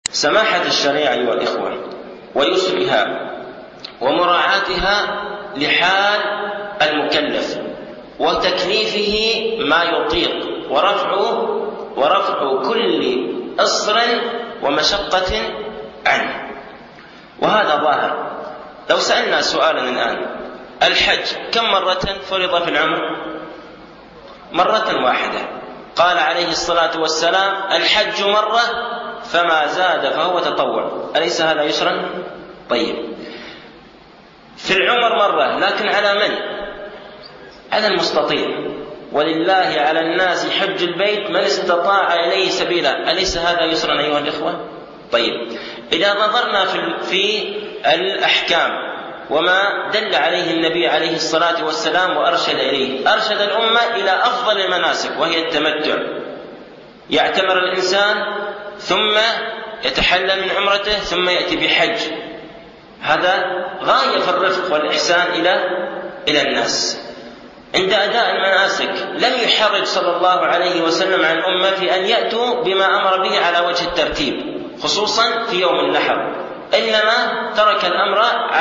سماحة الشريعة أيها الإخوة ويسرها ومراعاتها لحال المكلف وتكليفه ما يطيق ورفع كل أصر ومشقة عنه. وهذا ظاهر. لو سألنا سؤالا الآن: الحج كم مرة فرض في العمر؟ مرة واحدة. قال عليه الصلاة والسلام: الحج مرة فما زاد فهو تطوع. أليس هذا يسرا؟ طيب، في العمر مرة، لكن على من؟ على المستطيع. ولله على الناس حج البيت من استطاع إليه سبيلا. أليس هذا يسرا أيها الإخوة؟ طيب، إذا نظرنا في الأحكام وما دل عليه النبي عليه الصلاة والسلام وأرشد إليه، أرشد الأمة إلى أفضل المناسك وهي التمتع. يعتمر الإنسان ثم يتحلل من عمرته ثم يأتي بحج. هذا غاية في الرفق والإحسان إلى الناس. عند أداء المناسك لم يحرج صلى الله عليه وسلم عن الأمة في أن يأتوا بما أمر به على وجه الترتيب، خصوصا في يوم النحر، إنما ترك الأمر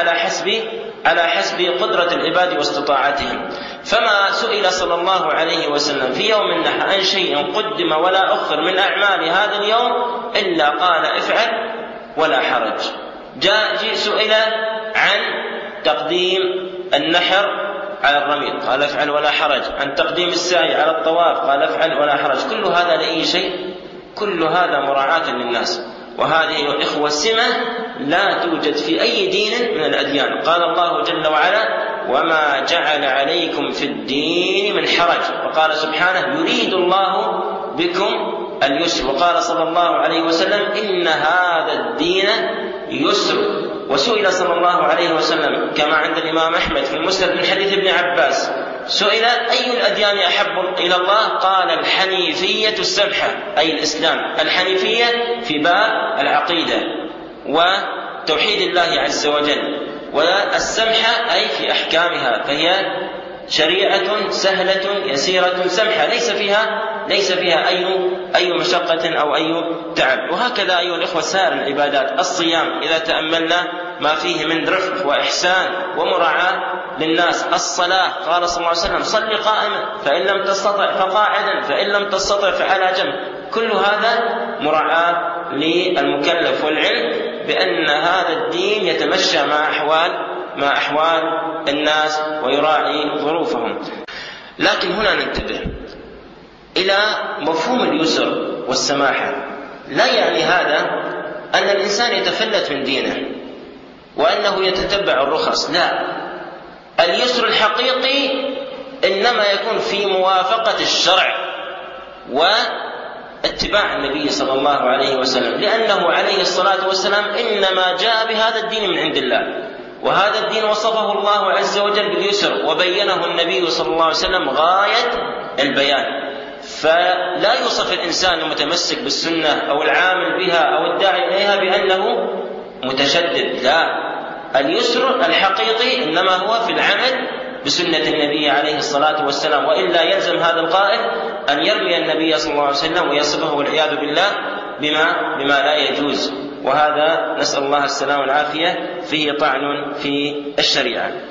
على حسب قدرة العباد واستطاعتهم. فما سئل صلى الله عليه وسلم في يوم النحر عن شيء قدم ولا أخر من أعمال هذا اليوم إلا قال: افعل ولا حرج. سئل عن تقديم النحر على الرمي، قال: افعل ولا حرج. عن تقديم السعي على الطواف، قال: افعل ولا حرج. كل هذا لأي شيء؟ كل هذا مراعاة للناس. وهذه الإخوة سمة لا توجد في أي دين من الأديان. قال الله جل وعلا: وما جعل عليكم في الدين من حرج. وقال سبحانه: يريد الله بكم اليسر. وقال صلى الله عليه وسلم: إن هذا الدين يسر. وسئل صلى الله عليه وسلم كما عند الإمام أحمد في المسند من حديث ابن عباس، سئل: أي الأديان أحب إلى الله؟ قال: الحنيفية السمحة، أي الإسلام. الحنيفية في باب العقيدة وتوحيد الله عز وجل، والسمحة أي في أحكامها، فهي شريعة سهلة يسيرة سمحة ليس فيها أي مشقة أو أي تعب. وهكذا أيها الإخوة سائر العبادات. الصيام إذا تأملنا ما فيه من رفق وإحسان ومراعاة للناس. الصلاة قال صلى الله عليه وسلم: صل قائما، فإن لم تستطع فقاعدا، فإن لم تستطع فعلى جنب. كل هذا مراعاة للمكلف والعلم بأن هذا الدين يتمشى مع أحوال الناس ويراعي ظروفهم. لكن هنا ننتبه إلى مفهوم اليسر والسماحة. لا يعني هذا أن الإنسان يتفلت من دينه وأنه يتتبع الرخص، لا. اليسر الحقيقي إنما يكون في موافقة الشرع واتباع النبي صلى الله عليه وسلم، لأنه عليه الصلاة والسلام إنما جاء بهذا الدين من عند الله، وهذا الدين وصفه الله عز وجل باليسر وبينه النبي صلى الله عليه وسلم غاية البيان. فلا يوصف الإنسان المتمسك بالسنة أو العامل بها أو الداعي إليها بأنه متشدد، لا. اليسر الحقيقي إنما هو في العمل بسنة النبي عليه الصلاة والسلام، وإلا يلزم هذا القائل أن يرمي النبي صلى الله عليه وسلم ويصفه والعياذ بالله بما لا يجوز. وهذا نسأل الله السلامة والعافية فيه طعن في الشريعة.